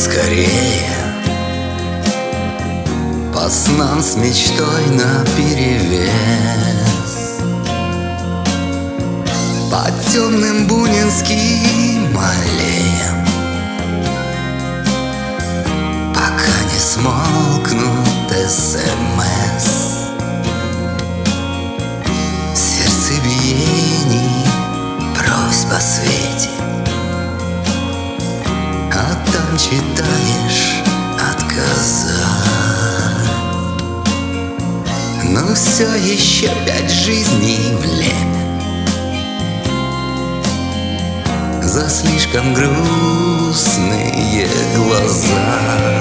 скорее по снам с мечтой наперевес, по темным бунинским аллеям, пока не смолкнут СМС. Сердцебиений, просьб о свете, а там читаешь отказать. Но все еще 5 жизней влепят за слишком грустные глаза.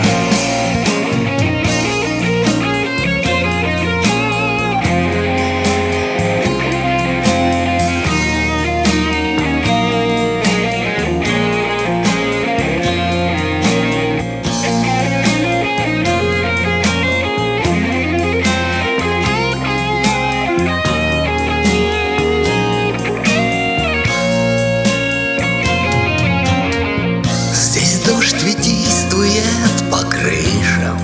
Дождь действует по крышам,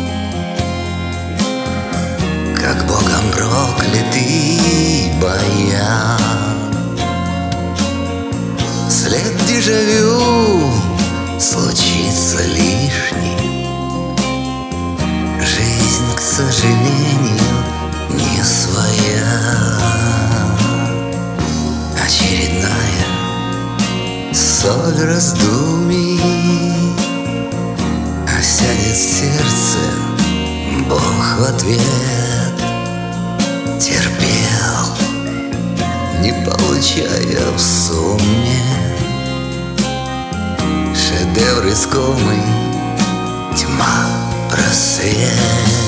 как богом проклятый баян. След дежавю случится лишний. Жизнь, к сожалению, не своя. Очередная соль раздумий осядет в сердце. Бог в ответ терпел, не получая в сумме шедевр искомый, тьма, просвет.